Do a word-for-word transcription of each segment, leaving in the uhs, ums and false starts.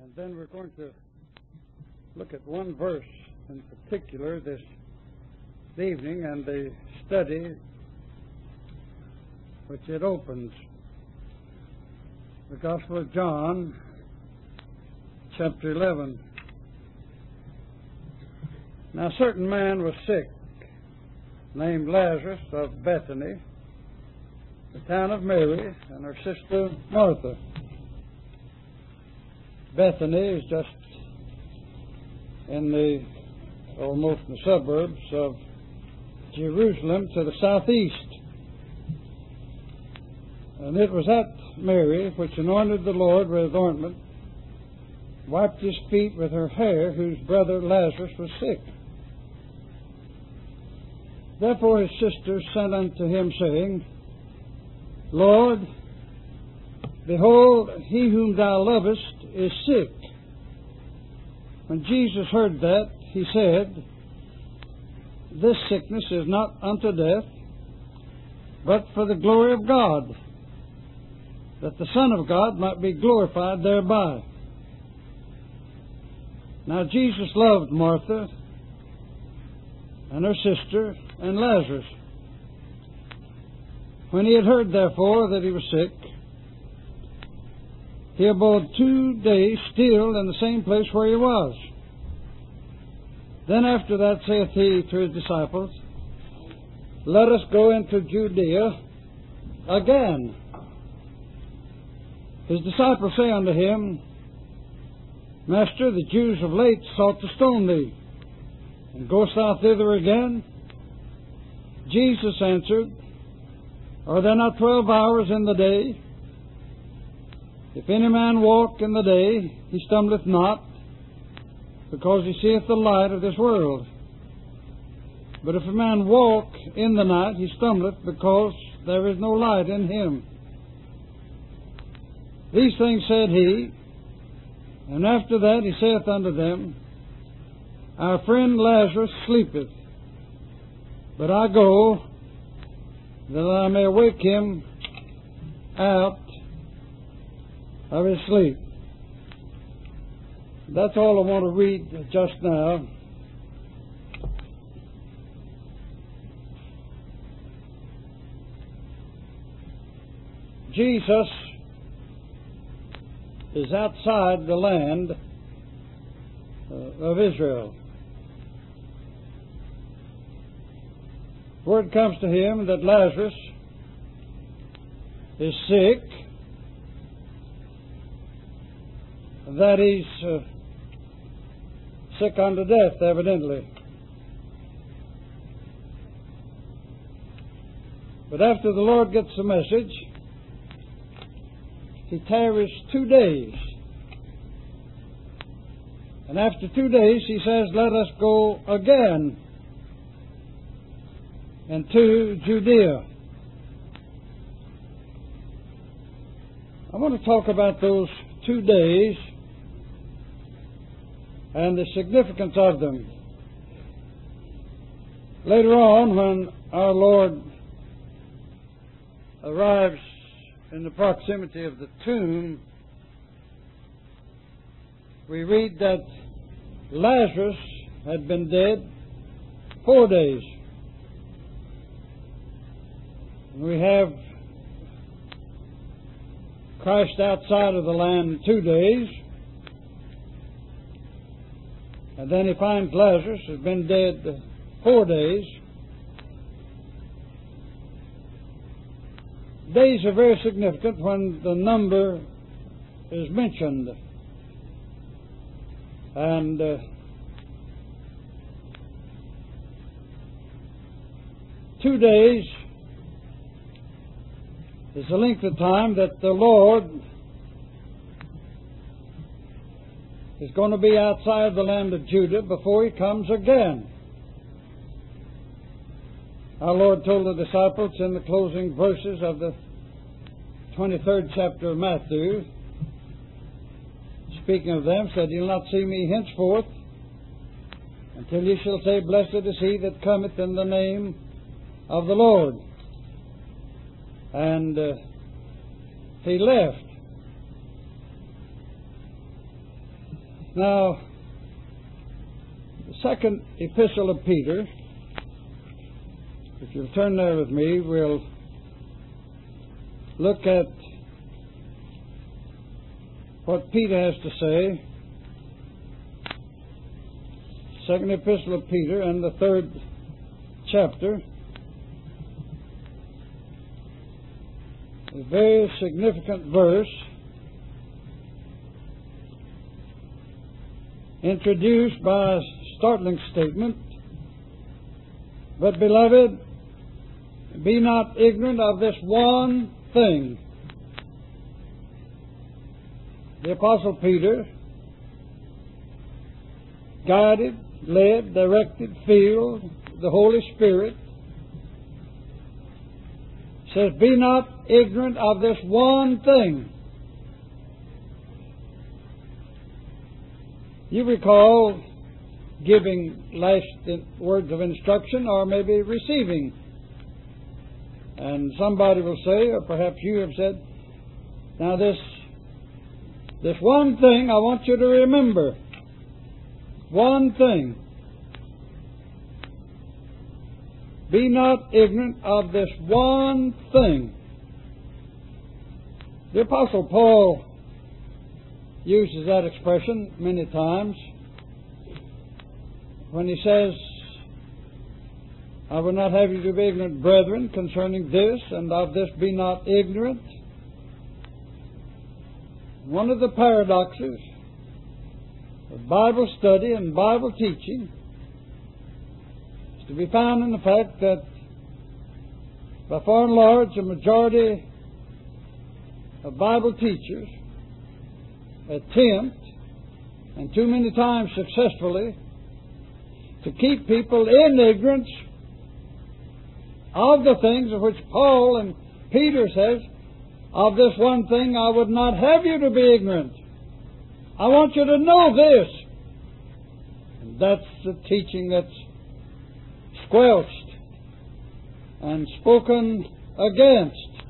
And then we're going to look at one verse in particular this evening and the study which it opens. The Gospel of John, chapter eleven. Now a certain man was sick, named Lazarus of Bethany, the town of Mary, and her sister Martha. Bethany is just in the, almost in the suburbs of Jerusalem to the southeast. And it was that Mary which anointed the Lord with ointment, wiped his feet with her hair, whose brother Lazarus was sick. Therefore his sisters sent unto him, saying, Lord, behold, he whom thou lovest is sick. When Jesus heard that, he said, This sickness is not unto death, but for the glory of God, that the Son of God might be glorified thereby. Now Jesus loved Martha and her sister and Lazarus. When he had heard, therefore, that he was sick, he abode two days still in the same place where he was. Then after that saith he to his disciples, Let us go into Judea again. His disciples say unto him, Master, the Jews of late sought to stone thee, and goest thou thither again? Jesus answered, Are there not twelve hours in the day? If any man walk in the day, he stumbleth not, because he seeth the light of this world. But if a man walk in the night, he stumbleth, because there is no light in him. These things said he, and after that he saith unto them, Our friend Lazarus sleepeth, but I go, that I may wake him out of his sleep. That's all I want to read just now. Jesus is outside the land uh, of Israel. Word comes to him that Lazarus is sick, that he's uh, sick unto death, evidently. But after the Lord gets the message, he tarries two days. And after two days, he says, Let us go again into Judea. I want to talk about those two days and the significance of them. Later on, when our Lord arrives in the proximity of the tomb, we read that Lazarus had been dead four days. And we have Christ outside of the land two days. And then he finds Lazarus has been dead four days. Days are very significant when the number is mentioned. And uh, two days is the length of time that the Lord is going to be outside the land of Judah before he comes again. Our Lord told the disciples in the closing verses of the twenty-third chapter of Matthew, speaking of them, said, You'll not see me henceforth until you shall say, Blessed is he that cometh in the name of the Lord. And uh, he left. Now, the second epistle of Peter, if you'll turn there with me, we'll look at what Peter has to say. Second epistle of Peter and the third chapter. A very significant verse introduced by a startling statement. But, beloved, be not ignorant of this one thing. The Apostle Peter, guided, led, directed, filled the Holy Spirit, says, be not ignorant of this one thing. You recall giving last words of instruction, or maybe receiving. And somebody will say, or perhaps you have said, now this, this one thing I want you to remember. One thing. Be not ignorant of this one thing. The Apostle Paul uses that expression many times when he says, I will not have you to be ignorant, brethren, concerning this, and of this be not ignorant. One of the paradoxes of Bible study and Bible teaching is to be found in the fact that by far and large a majority of Bible teachers attempt, and too many times successfully, to keep people in ignorance of the things of which Paul and Peter says, of this one thing I would not have you to be ignorant. I want you to know this. And that's the teaching that's squelched and spoken against.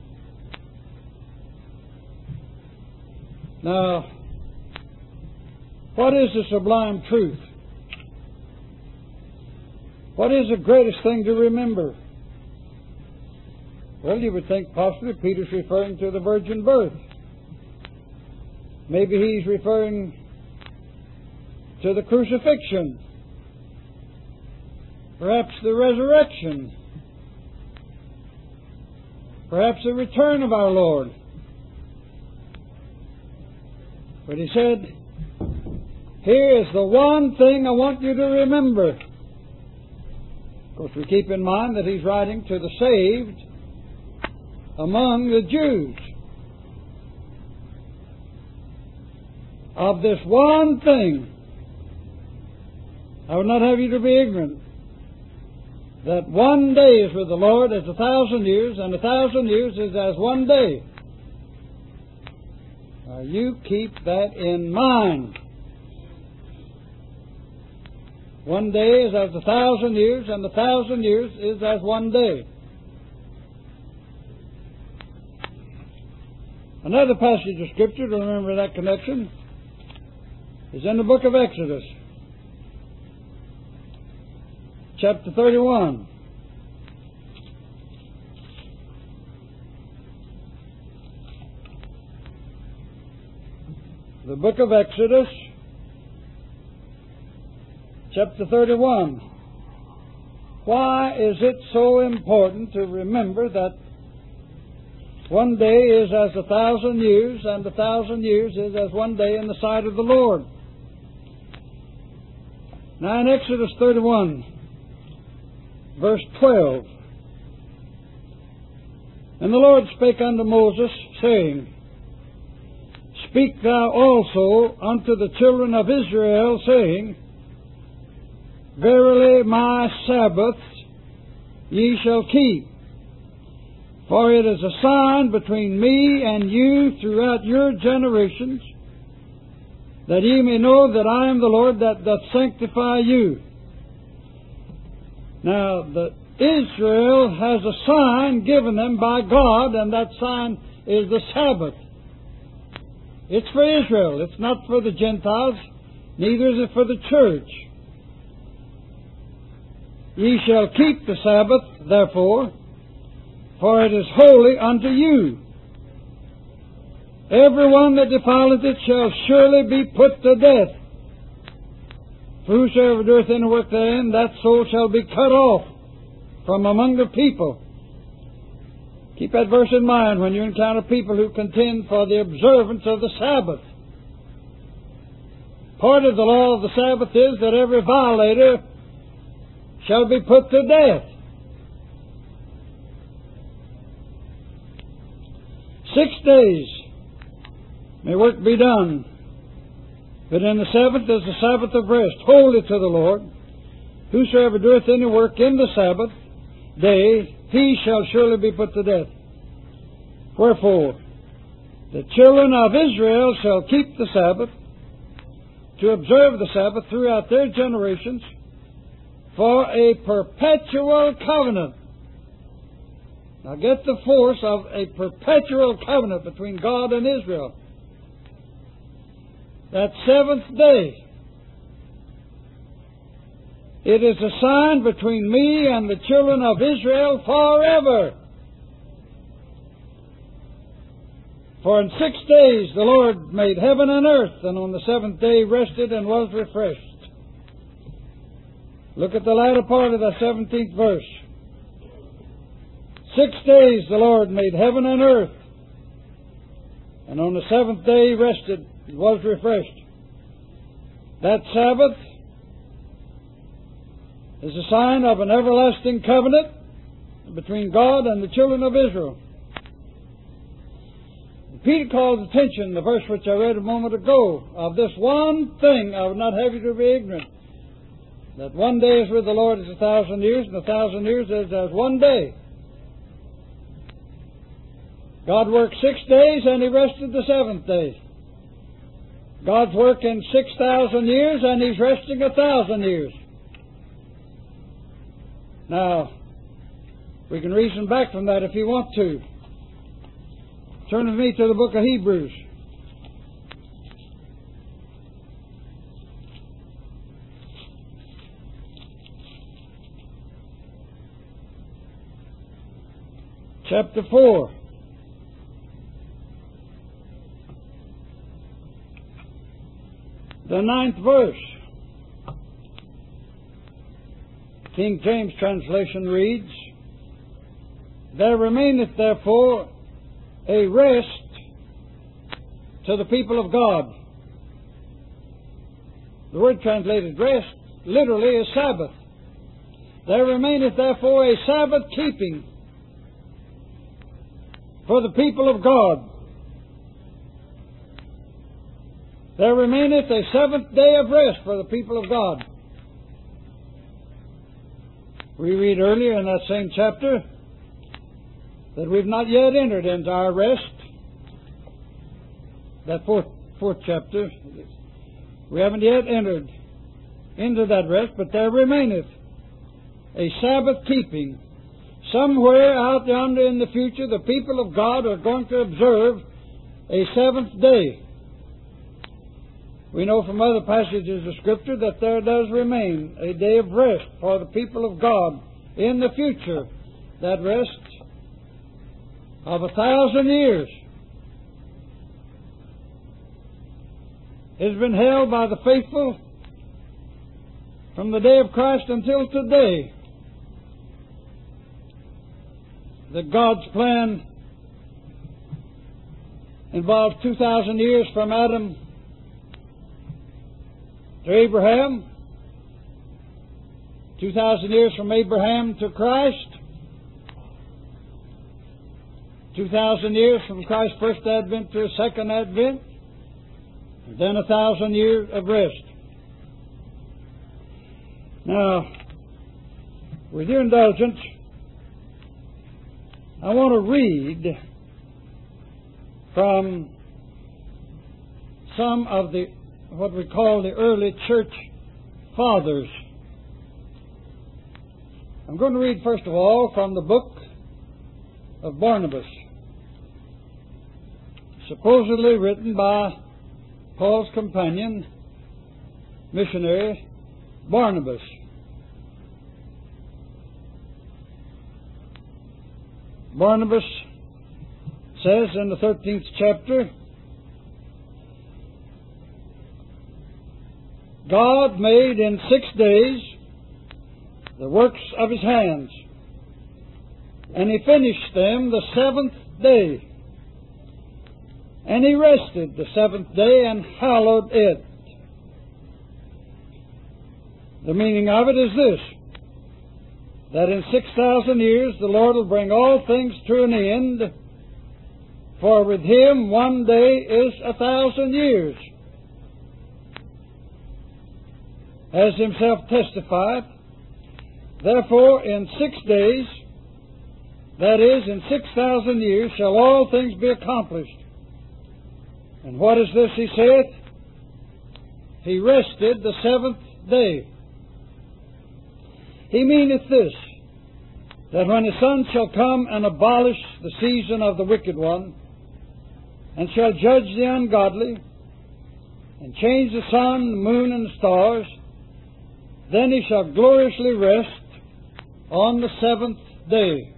Now, what is the sublime truth? What is the greatest thing to remember? Well, you would think possibly Peter's referring to the virgin birth. Maybe he's referring to the crucifixion. Perhaps the resurrection. Perhaps the return of our Lord. But he said, here is the one thing I want you to remember. Of course, we keep in mind that he's writing to the saved among the Jews. Of this one thing, I would not have you to be ignorant, that one day is with the Lord as a thousand years, and a thousand years is as one day. Now, you keep that in mind. One day is as a thousand years, and a thousand years is as one day. Another passage of Scripture to remember that connection is in the book of Exodus, chapter thirty-one. The book of Exodus, chapter thirty-one. Why is it so important to remember that one day is as a thousand years, and a thousand years is as one day in the sight of the Lord? Now in Exodus thirty-one, verse twelve, and the Lord spake unto Moses, saying, Speak thou also unto the children of Israel, saying, Verily my Sabbaths ye shall keep, for it is a sign between me and you throughout your generations, that ye may know that I am the Lord that doth sanctify you. Now, the Israel has a sign given them by God, and that sign is the Sabbath. It's for Israel. It's not for the Gentiles. Neither is it for the church. Ye shall keep the Sabbath, therefore, for it is holy unto you. Every one that defileth it shall surely be put to death. For whosoever doeth any work therein, that soul shall be cut off from among the people. Keep that verse in mind when you encounter people who contend for the observance of the Sabbath. Part of the law of the Sabbath is that every violator shall be put to death. Six days may work be done, but in the seventh is the Sabbath of rest, holy to the Lord. Whosoever doeth any work in the Sabbath day, he shall surely be put to death. Wherefore, the children of Israel shall keep the Sabbath, to observe the Sabbath throughout their generations, for a perpetual covenant. Now get the force of a perpetual covenant between God and Israel. That seventh day, it is a sign between me and the children of Israel forever. For in six days the Lord made heaven and earth, and on the seventh day rested and was refreshed. Look at the latter part of the seventeenth verse. Six days the Lord made heaven and earth, and on the seventh day He rested and was refreshed. That Sabbath is a sign of an everlasting covenant between God and the children of Israel. Peter calls attention, the verse which I read a moment ago, of this one thing I would not have you to be ignorant. That one day is with the Lord as a thousand years, and a thousand years is as one day. God worked six days and He rested the seventh day. God's working six thousand years and He's resting a thousand years. Now, we can reason back from that if you want to. Turn with me to the book of Hebrews. Chapter four. The ninth verse. King James translation reads, There remaineth therefore a rest to the people of God. The word translated rest literally is Sabbath. There remaineth therefore a Sabbath keeping for the people of God. There remaineth a seventh day of rest for the people of God. We read earlier in that same chapter that we've not yet entered into our rest. That fourth, fourth chapter. We haven't yet entered into that rest, but there remaineth a Sabbath keeping. Somewhere out yonder in the future, the people of God are going to observe a seventh day. We know from other passages of Scripture that there does remain a day of rest for the people of God in the future. That rest of a thousand years has been held by the faithful from the day of Christ until today. That God's plan involved two thousand years from Adam to Abraham, two thousand years from Abraham to Christ, two thousand years from Christ's first advent to His second advent, and then a thousand years of rest. Now, with your indulgence, I want to read from some of the what we call the early church fathers. I'm going to read first of all from the book of Barnabas. supposedly written by Paul's companion, missionary Barnabas. Barnabas says in the thirteenth chapter, God made in six days the works of His hands, and He finished them the seventh day. And He rested the seventh day and hallowed it. The meaning of it is this, that in six thousand years the Lord will bring all things to an end, for with Him one day is a thousand years. As Himself testified, therefore in six days, that is, in six thousand years, shall all things be accomplished. And what is this He saith? He rested the seventh day. He meaneth this, that when His Son shall come and abolish the season of the wicked one, and shall judge the ungodly, and change the sun, the moon, and the stars, then He shall gloriously rest on the seventh day.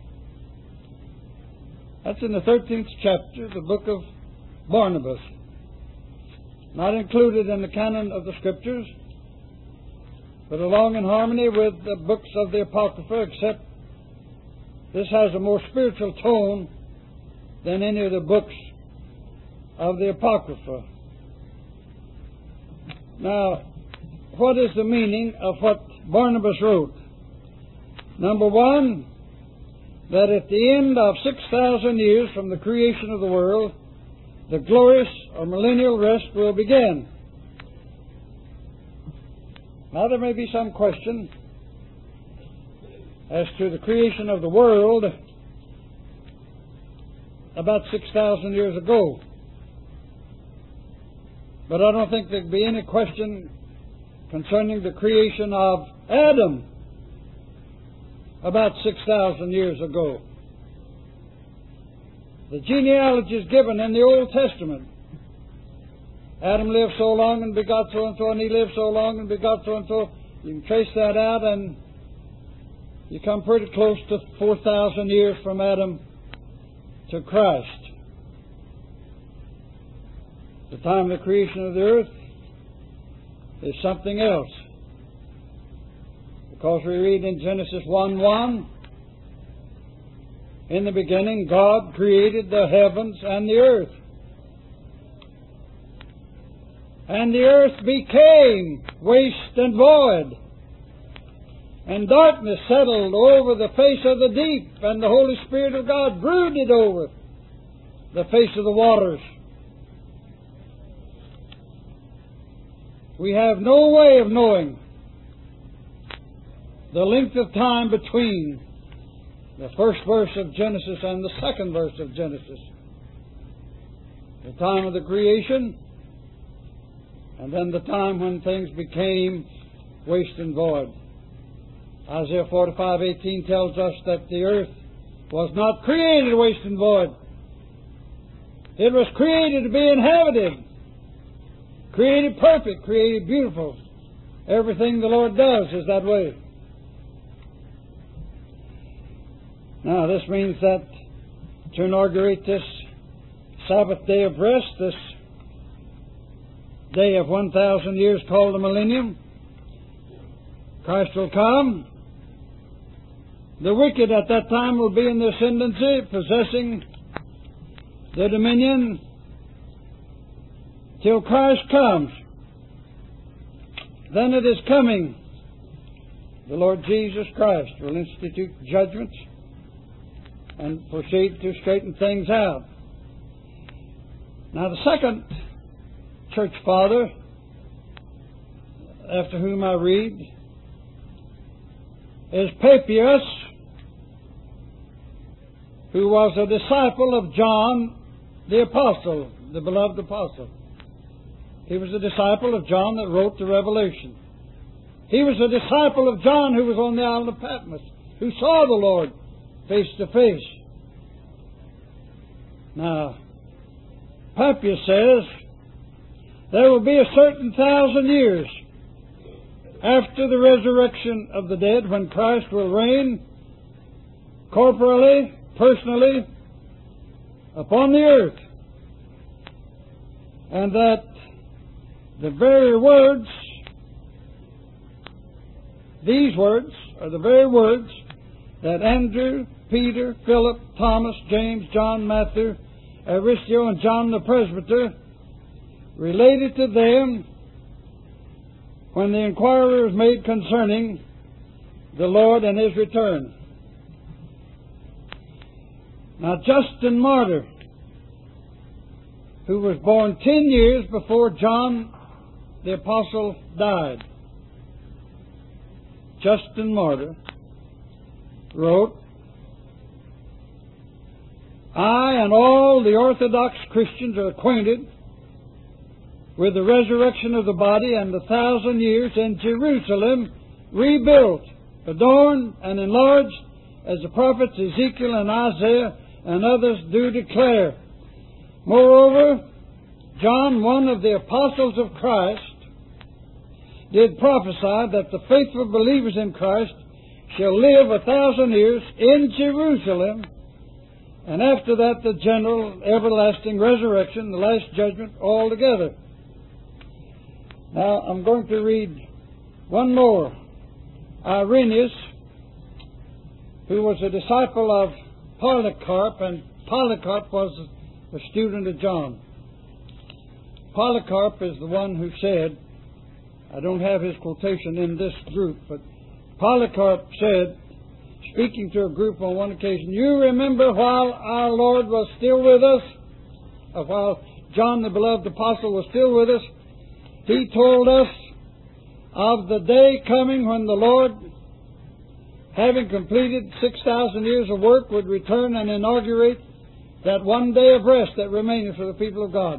That's in the thirteenth chapter, the book of Barnabas. Not included in the canon of the Scriptures, but along in harmony with the books of the Apocrypha, except this has a more spiritual tone than any of the books of the Apocrypha. Now, what is the meaning of what Barnabas wrote? Number one, that at the end of six thousand years from the creation of the world, the glorious or millennial rest will begin. Now there may be some question as to the creation of the world about six thousand years ago. But I don't think there'd be any question concerning the creation of Adam about six thousand years ago. The genealogy is given in the Old Testament. Adam lived so long and begot so and so, and he lived so long and begot so and so. You can trace that out, and you come pretty close to four thousand years from Adam to Christ. The time of the creation of the earth is something else. Because we read in Genesis one one, in the beginning God created the heavens and the earth. And the earth became waste and void, and darkness settled over the face of the deep, and the Holy Spirit of God brooded over the face of the waters. We have no way of knowing the length of time between the first verse of Genesis and the second verse of Genesis. The time of the creation, and then the time when things became waste and void. Isaiah forty-five eighteen tells us that the earth was not created waste and void. It was created to be inhabited, created perfect, created beautiful. Everything the Lord does is that way. Now, this means that to inaugurate this Sabbath day of rest, this day of one thousand years called the millennium, Christ will come. The wicked at that time will be in the ascendancy, possessing the dominion till Christ comes. Then it is coming. The Lord Jesus Christ will institute judgments and proceed to straighten things out. Now the second church father, after whom I read, is Papias, who was a disciple of John the Apostle, the beloved Apostle. He was a disciple of John that wrote the Revelation. He was a disciple of John who was on the island of Patmos, who saw the Lord face to face. Now, Papias says there will be a certain thousand years after the resurrection of the dead when Christ will reign corporally, personally, upon the earth. And that the very words, these words, are the very words that Andrew, Peter, Philip, Thomas, James, John, Matthew, Aristio, and John the Presbyter related to them when the inquiry was made concerning the Lord and His return. Now, Justin Martyr, who was born ten years before John the Apostle died, Justin Martyr wrote, I and all the Orthodox Christians are acquainted with the resurrection of the body and the thousand years in Jerusalem rebuilt, adorned, and enlarged, as the prophets Ezekiel and Isaiah and others do declare. Moreover, John, one of the apostles of Christ, did prophesy that the faithful believers in Christ shall live a thousand years in Jerusalem, and after that the general everlasting resurrection, the last judgment altogether. Now I'm going to read one more. Irenaeus, who was a disciple of Polycarp, and Polycarp was a student of John. Polycarp is the one who said, I don't have his quotation in this group, but Polycarp said, speaking to a group on one occasion, you remember while our Lord was still with us, or while John the beloved apostle was still with us, he told us of the day coming when the Lord, having completed six thousand years of work, would return and inaugurate that one day of rest that remaineth for the people of God.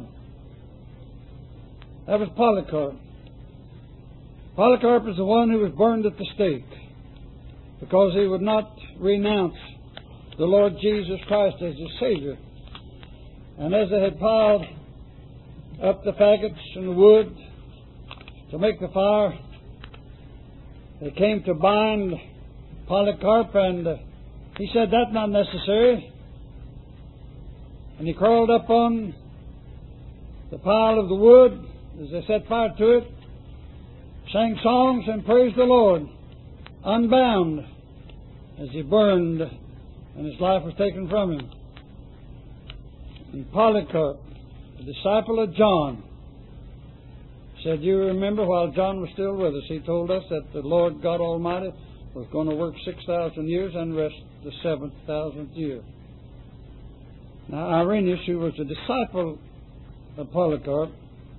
That was Polycarp. Polycarp is the one who was burned at the stake because he would not renounce the Lord Jesus Christ as his Savior. And as they had piled up the faggots and the wood to make the fire, they came to bind Polycarp, and uh, he said, that's not necessary. And he crawled up on the pile of the wood as they set fire to it, sang songs and praised the Lord, unbound, as he burned and his life was taken from him. And Polycarp, the disciple of John, said, you remember while John was still with us, he told us that the Lord God Almighty was going to work six thousand years and rest the seventh thousandth year. Now Irenaeus, who was a disciple of Polycarp,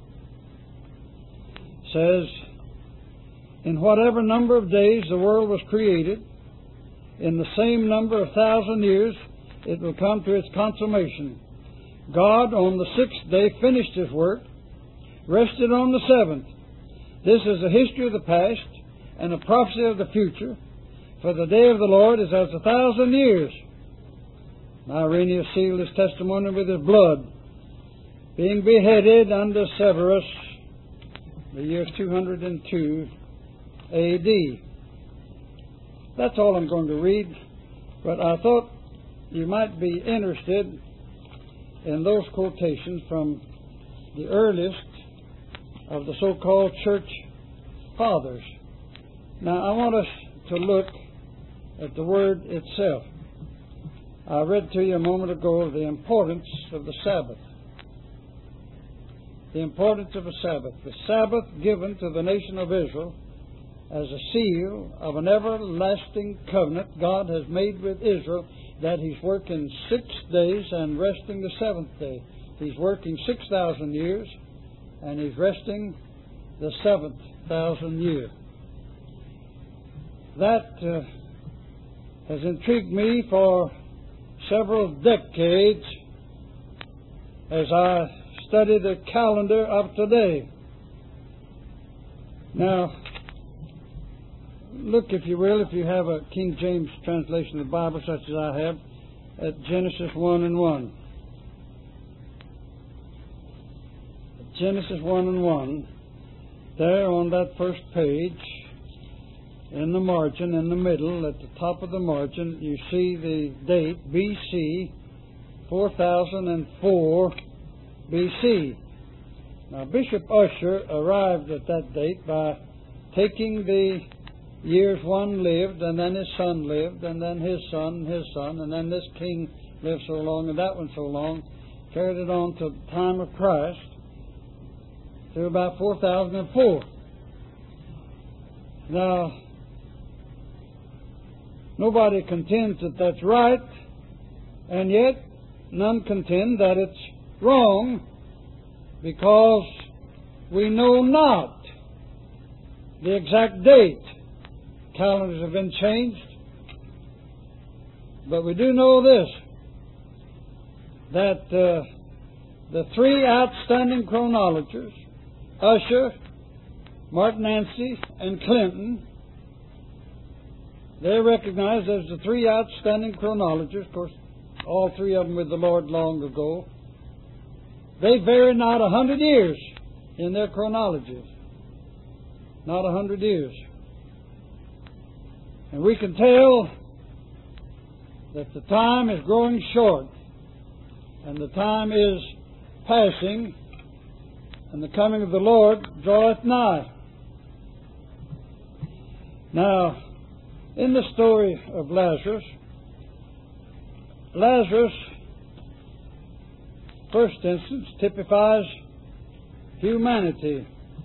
says, in whatever number of days the world was created, in the same number of thousand years it will come to its consummation. God on the sixth day finished His work, rested on the seventh. This is a history of the past and a prophecy of the future, for the day of the Lord is as a thousand years. Now Irenaeus sealed his testimony with his blood, being beheaded under Severus, the year two hundred two A D. That's all I'm going to read, but I thought you might be interested in those quotations from the earliest of the so-called church fathers. Now I want us to look at the word itself. I read to you a moment ago the importance of the Sabbath. The importance of a Sabbath. The Sabbath given to the nation of Israel as a seal of an everlasting covenant God has made with Israel, that He's working six days and resting the seventh day. He's working six thousand years and He's resting the seventh thousand year. That uh, has intrigued me for several decades as I study the calendar of today. Now, look, if you will, if you have a King James translation of the Bible such as I have, at Genesis one and one. Genesis one and one, there on that first page, in the margin, in the middle, at the top of the margin, you see the date, B C, four thousand four B C. Now, Bishop Ussher arrived at that date by taking the years one lived, and then his son lived, and then his son, and his son, and then this king lived so long, and that one so long, carried it on to the time of Christ, to about four thousand four. Now, nobody contends that that's right, and yet none contend that it's wrong, because we know not the exact date. Calendars have been changed, but we do know this, that uh, the three outstanding chronologers, Ussher, Martin Nancy, and Clinton, they're recognized as the three outstanding chronologers. Of course, all three of them with the Lord long ago. They vary not a hundred years in their chronologies. Not a hundred years. And we can tell that the time is growing short, and the time is passing, and the coming of the Lord draweth nigh. Now, in the story of Lazarus, Lazarus, first instance, typifies humanity.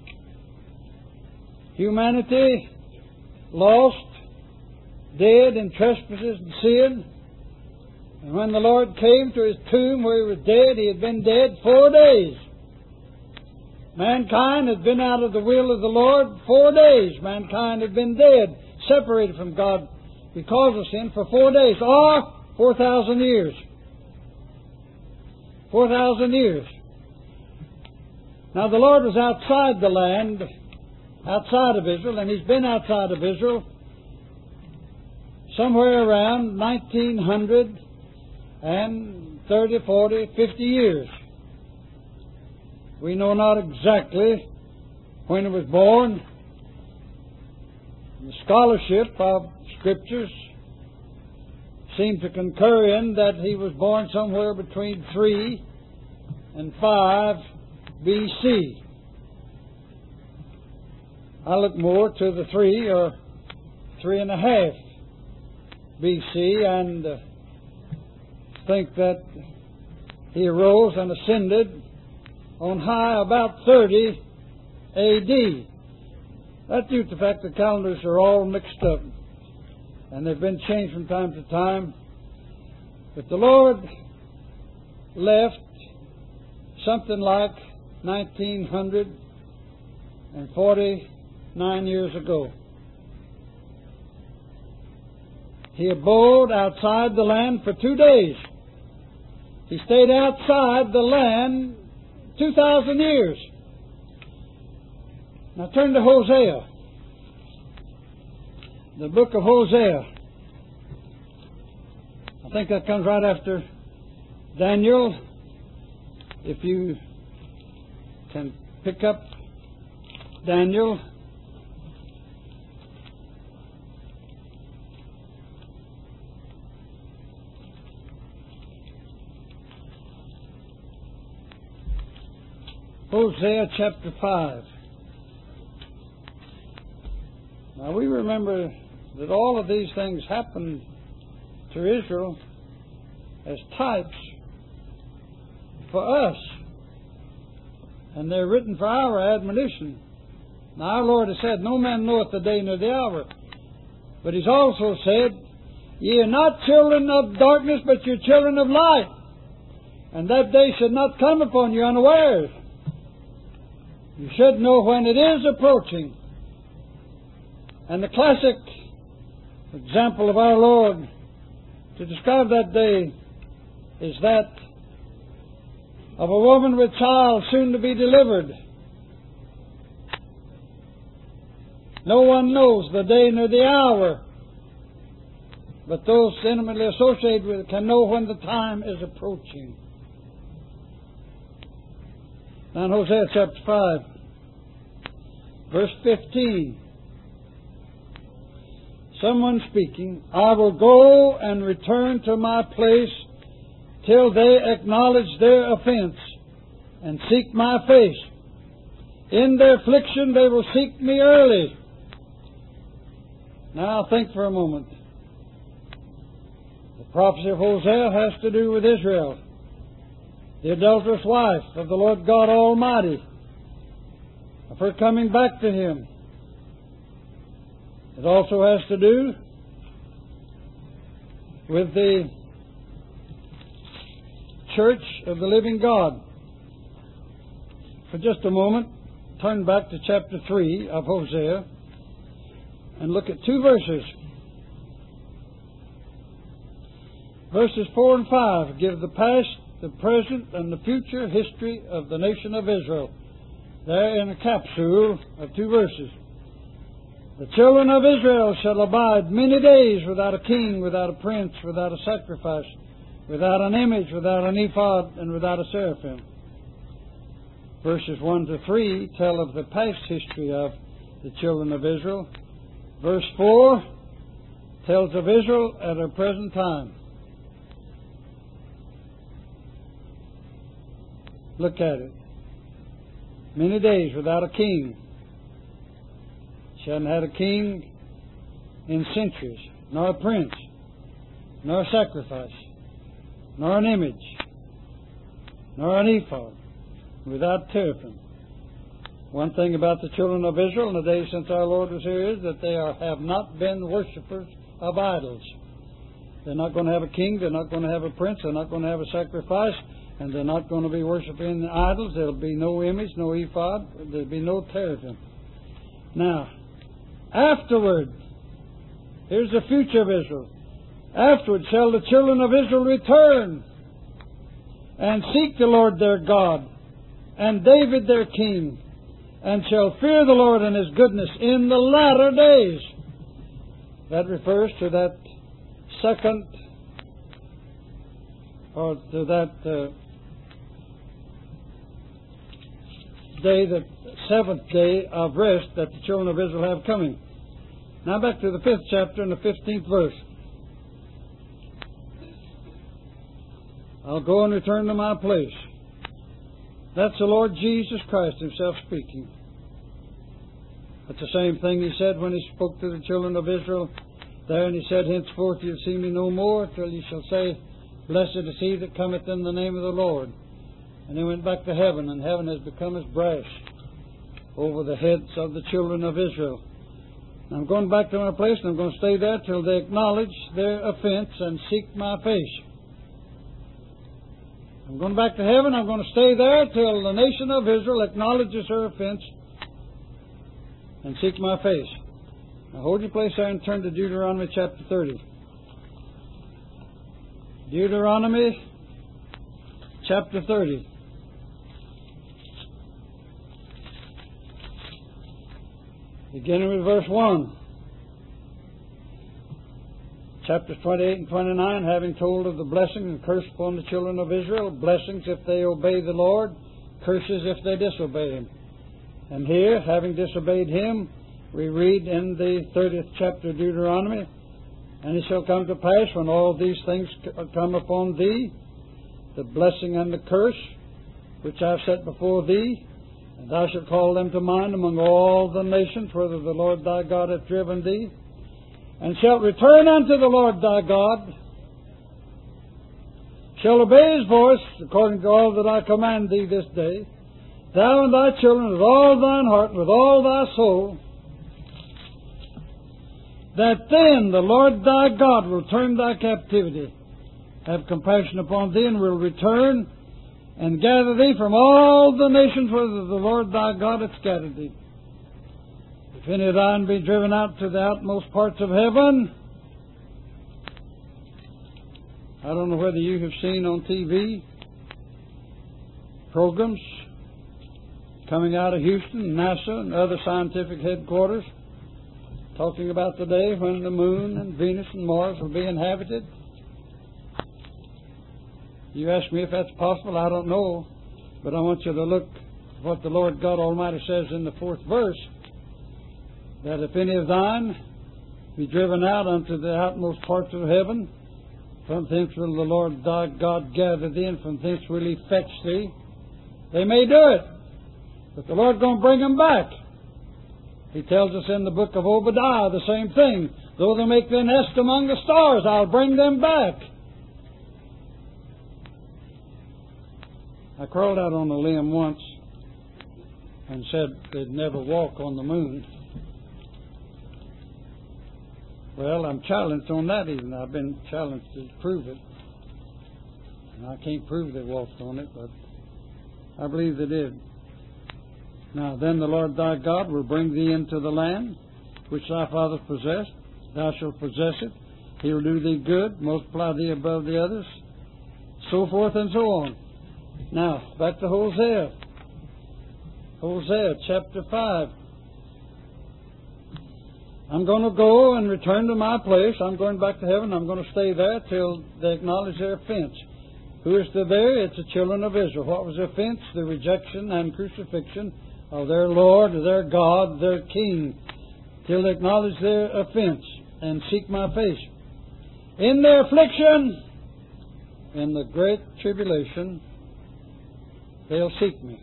Humanity lost, dead in trespasses and sin. And when the Lord came to his tomb where he was dead, he had been dead four days. Mankind had been out of the will of the Lord four days. Mankind had been dead, separated from God because of sin for four days, or four thousand years. Four thousand years. Now the Lord was outside the land, outside of Israel, and He's been outside of Israel somewhere around nineteen hundred and thirty, forty, fifty years. We know not exactly when He was born. The scholarship of Scriptures seem to concur in that He was born somewhere between three and five B C. I look more to the three or three and a half B C and uh, think that He arose and ascended on high about thirty A D. That's due to the fact the calendars are all mixed up, and they've been changed from time to time. But the Lord left something like nineteen forty-nine years ago. He abode outside the land for two days. He stayed outside the land two thousand years. Now turn to Hosea. The book of Hosea. I think that comes right after Daniel. If you can pick up Daniel. Hosea chapter five. Now we remember that all of these things happened to Israel as types for us. And they're written for our admonition. Now our Lord has said, no man knoweth the day nor the hour. But He's also said, ye are not children of darkness, but you're children of light. And that day should not come upon you unawares. You should know when it is approaching. And the classic example of our Lord to describe that day is that of a woman with child soon to be delivered. No one knows the day nor the hour, but those intimately associated with it can know when the time is approaching. Now in Hosea chapter five, verse fifteen. Someone speaking, I will go and return to my place till they acknowledge their offense and seek my face. In their affliction they will seek me early. Now think for a moment. The prophecy of Hosea has to do with Israel, the adulterous wife of the Lord God Almighty, of her coming back to Him. It also has to do with the church of the living God. For just a moment, turn back to chapter three of Hosea and look at two verses. Verses four and five give the past, the present, and the future history of the nation of Israel. There in a capsule of two verses. The children of Israel shall abide many days without a king, without a prince, without a sacrifice, without an image, without an ephod, and without a seraphim. Verses one to three tell of the past history of the children of Israel. Verse four tells of Israel at her present time. Look at it. Many days without a king. She hadn't had a king in centuries, nor a prince, nor a sacrifice, nor an image, nor an ephod, without teraphim. One thing about the children of Israel in the days since our Lord was here is that they are, have not been worshippers of idols. They're not going to have a king, they're not going to have a prince, they're not going to have a sacrifice, and they're not going to be worshiping idols. There'll be no image, no ephod, there'll be no teraphim. Now, afterward, here's the future of Israel. Afterward shall the children of Israel return and seek the Lord their God and David their king, and shall fear the Lord and His goodness in the latter days. That refers to that second, or to that uh, day, the seventh day of rest that the children of Israel have coming. Now back to the fifth chapter and the fifteenth verse. I'll go and return to my place. That's the Lord Jesus Christ Himself speaking. That's the same thing He said when He spoke to the children of Israel there, and He said, henceforth you'll see me no more till you shall say, blessed is he that cometh in the name of the Lord. And He went back to heaven, and heaven has become as brass over the heads of the children of Israel. And I'm going back to my place, and I'm going to stay there till they acknowledge their offense and seek my face. I'm going back to heaven. I'm going to stay there till the nation of Israel acknowledges her offense and seek my face. Now hold your place there and turn to Deuteronomy chapter thirty. Deuteronomy chapter thirty. Beginning with verse one. Chapters twenty-eight and twenty-nine, having told of the blessing and curse upon the children of Israel, blessings if they obey the Lord, curses if they disobey Him. And here, having disobeyed Him, we read in the thirtieth chapter of Deuteronomy, and it shall come to pass when all these things come upon thee, the blessing and the curse, which I have set before thee, and thou shalt call them to mind among all the nations, whither the Lord thy God hath driven thee, and shalt return unto the Lord thy God, shall obey His voice, according to all that I command thee this day, thou and thy children with all thine heart, and with all thy soul, that then the Lord thy God will turn thy captivity, have compassion upon thee, and will return and gather thee from all the nations whither the Lord thy God hath scattered thee. If any of thine be driven out to the outmost parts of heaven, I don't know whether you have seen on T V programs coming out of Houston, NASA, and other scientific headquarters, talking about the day when the moon and Venus and Mars will be inhabited. You ask me if that's possible, I don't know. But I want you to look what the Lord God Almighty says in the fourth verse, that if any of thine be driven out unto the outmost parts of heaven, from thence will the Lord thy God gather thee, and from thence will He fetch thee. They may do it, but the Lord's going to bring them back. He tells us in the book of Obadiah the same thing. Though they make their nest among the stars, I'll bring them back. I crawled out on a limb once and said they'd never walk on the moon. Well, I'm challenged on that even. I've been challenged to prove it. And I can't prove they walked on it, but I believe they did. Now then the Lord thy God will bring thee into the land which thy fathers possessed. Thou shalt possess it. He will do thee good, multiply thee above the others, so forth and so on. Now, back to Hosea. Hosea chapter five. I'm going to go and return to my place. I'm going back to heaven. I'm going to stay there till they acknowledge their offense. Who is there? It's the children of Israel. What was their offense? The rejection and crucifixion of their Lord, their God, their King, till they acknowledge their offense and seek my face. In their affliction, in the great tribulation, they'll seek me.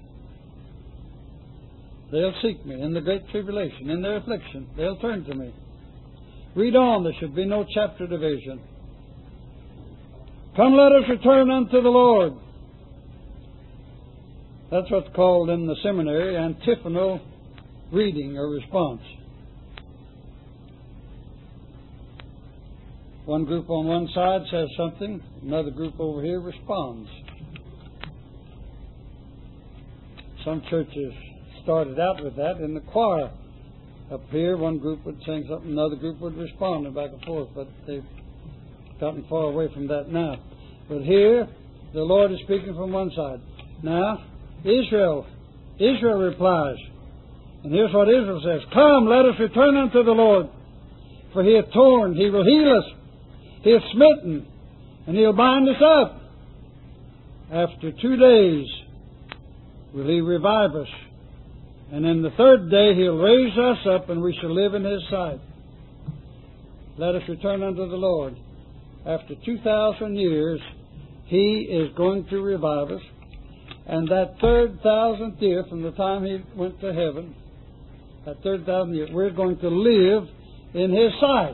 They'll seek me in the great tribulation. In their affliction, they'll turn to me. Read on. There should be no chapter division. Come, let us return unto the Lord. That's what's called in the seminary antiphonal reading or response. One group on one side says something, another group over here responds. Some churches started out with that in the choir. Up here, one group would sing something, another group would respond, and back and forth, but they've gotten far away from that now. But here, the Lord is speaking from one side. Now, Israel, Israel replies, and here's what Israel says: Come, let us return unto the Lord, for He hath torn, He will heal us. He hath smitten, and He'll bind us up. After two days will He revive us, and in the third day He'll raise us up, and we shall live in His sight. Let us return unto the Lord. After two thousand years, He is going to revive us. And that third thousandth year from the time He went to heaven, that third thousand year, we're going to live in His sight.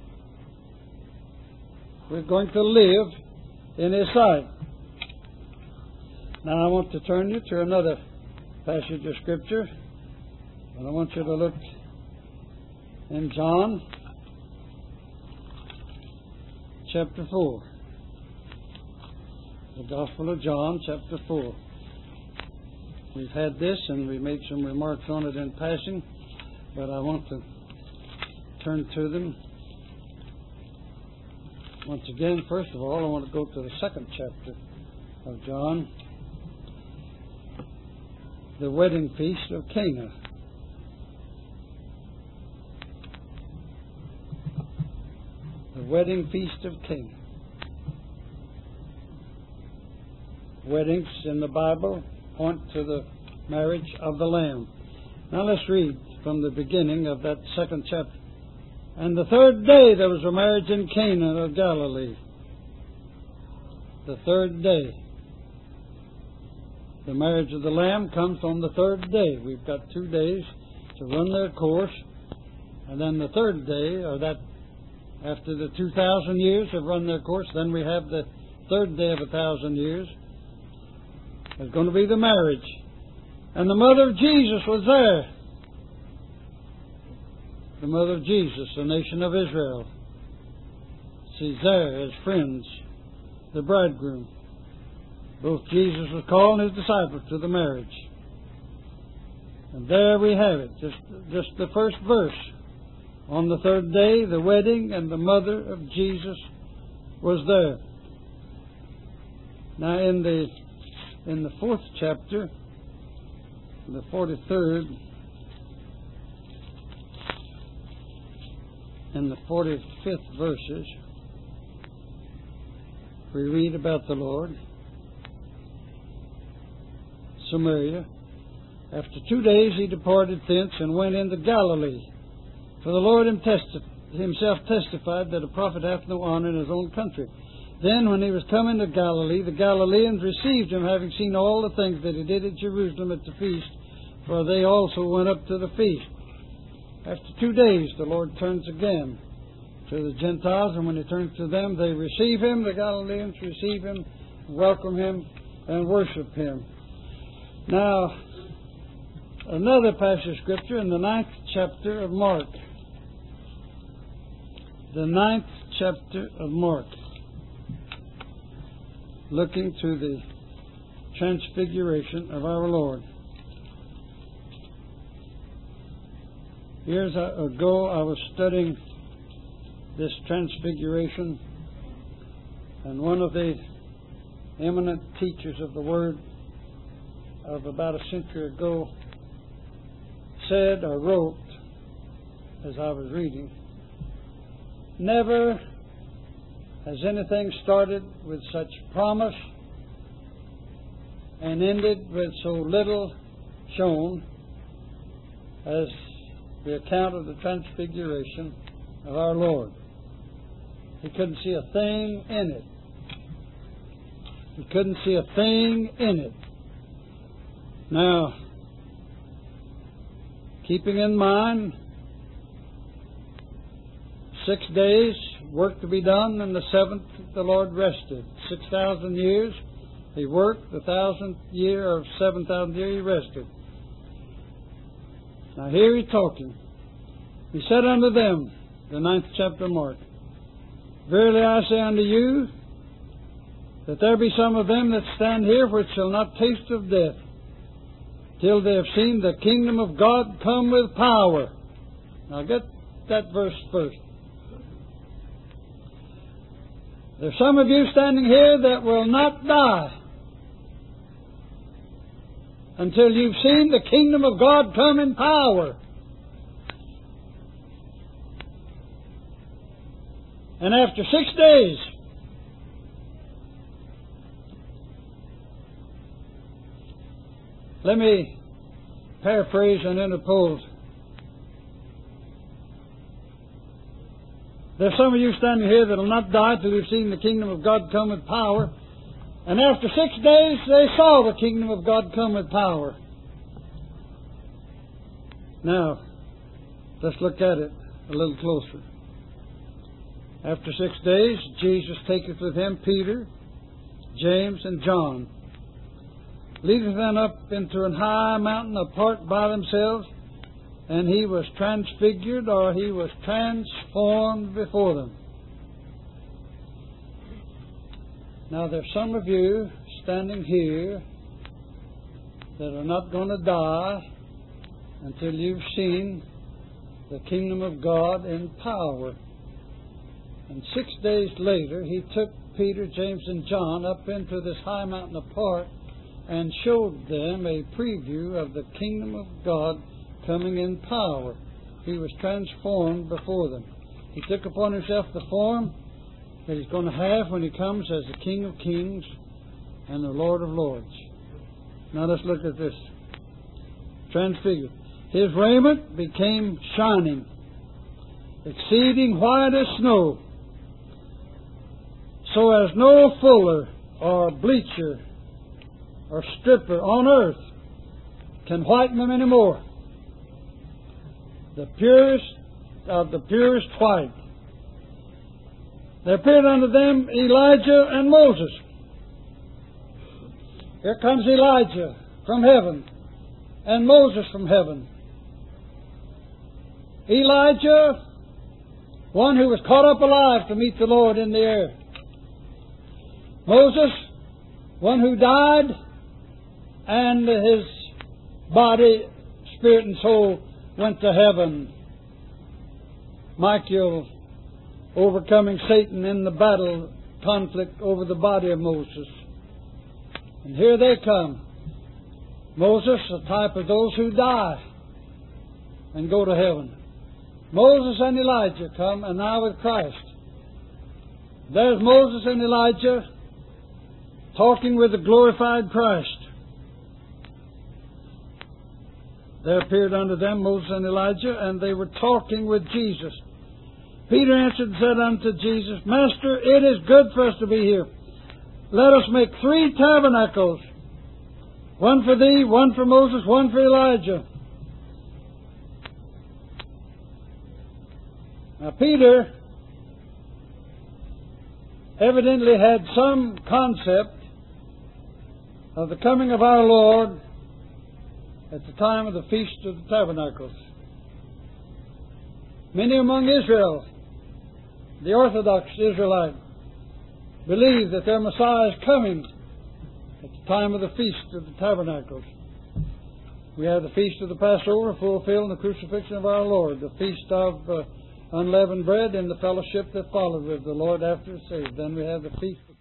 We're going to live in His sight. Now I want to turn you to another passage of Scripture. And I want you to look in John chapter four. The Gospel of John chapter four. We've had this and we made some remarks on it in passing, but I want to turn to them. Once again, first of all, I want to go to the second chapter of John, the wedding feast of Cana. The wedding feast of Cana. Weddings in the Bible point to the marriage of the Lamb. Now let's read from the beginning of that second chapter. And the third day there was a marriage in Cana of Galilee. The third day. The marriage of the Lamb comes on the third day. We've got two days to run their course. And then the third day, or that after the two thousand years have run their course, then we have the third day of a thousand years. There's going to be the marriage. And the mother of Jesus was there. The mother of Jesus, the nation of Israel. She's there as friends, the bridegroom. Both Jesus was calling His disciples to the marriage. And there we have it, just, just the first verse. On the third day, the wedding, and the mother of Jesus was there. Now in the in the fourth chapter, the forty-third, and the forty-fifth verses, we read about the Lord. Samaria, After two days he departed thence and went into Galilee. For the Lord himself testified that a prophet hath no honor in his own country. Then when he was come into Galilee, the Galileans received him, having seen all the things that he did at Jerusalem at the feast, for they also went up to the feast. After two days the Lord turns again to the Gentiles, and when he turns to them, they receive him. The Galileans receive him, welcome him, and worship him. Now, another passage of Scripture in the ninth chapter of Mark. The ninth chapter of Mark. Looking to the transfiguration of our Lord. Years ago I was studying this transfiguration, and one of the eminent teachers of the Word of about a century ago said or wrote, as I was reading, never has anything started with such promise and ended with so little shown as the account of the transfiguration of our Lord. He couldn't see a thing in it. He couldn't see a thing in it. Now, keeping in mind six days, work to be done, and the seventh the Lord rested. Six thousand years he worked, the thousandth year or seven thousand year he rested. Now here he's talking. He said unto them, the ninth chapter of Mark, verily I say unto you, that there be some of them that stand here which shall not taste of death, till they have seen the kingdom of God come with power. Now get that verse first. There's some of you standing here that will not die until you've seen the kingdom of God come in power. And after six days, let me paraphrase and interpose. There's some of you standing here that will not die till you've seen the kingdom of God come with power. And after six days, they saw the kingdom of God come with power. Now, let's look at it a little closer. After six days, Jesus taketh with him Peter, James, and John, leadeth them up into an high mountain apart by themselves, and he was transfigured, or he was transformed before them. Now there's some of you standing here that are not going to die until you've seen the kingdom of God in power. And six days later, he took Peter, James, and John up into this high mountain apart and showed them a preview of the kingdom of God coming in power. He was transformed before them. He took upon himself the form that he's going to have when he comes as the King of Kings and the Lord of Lords. Now let's look at this. Transfigured. His raiment became shining, exceeding white as snow, so as no fuller or bleacher or stripper on earth can whiten them anymore. The purest of the purest white. There appeared unto them Elijah and Moses. Here comes Elijah from heaven and Moses from heaven. Elijah, one who was caught up alive to meet the Lord in the air. Moses, one who died and his body, spirit, and soul went to heaven. Michael overcoming Satan in the battle conflict over the body of Moses. And here they come. Moses, a type of those who die and go to heaven. Moses and Elijah come, and now with Christ. There's Moses and Elijah talking with the glorified Christ. There appeared unto them Moses and Elijah, and they were talking with Jesus. Peter answered and said unto Jesus, Master, it is good for us to be here. Let us make three tabernacles, one for thee, one for Moses, one for Elijah. Now Peter evidently had some concept of the coming of our Lord at the time of the Feast of the Tabernacles. Many among Israel, the Orthodox Israelite, believe that their Messiah is coming at the time of the Feast of the Tabernacles. We have the Feast of the Passover, fulfilling the crucifixion of our Lord, the Feast of uh, unleavened bread, and the fellowship that followed with the Lord after He saved. Then we have the Feast of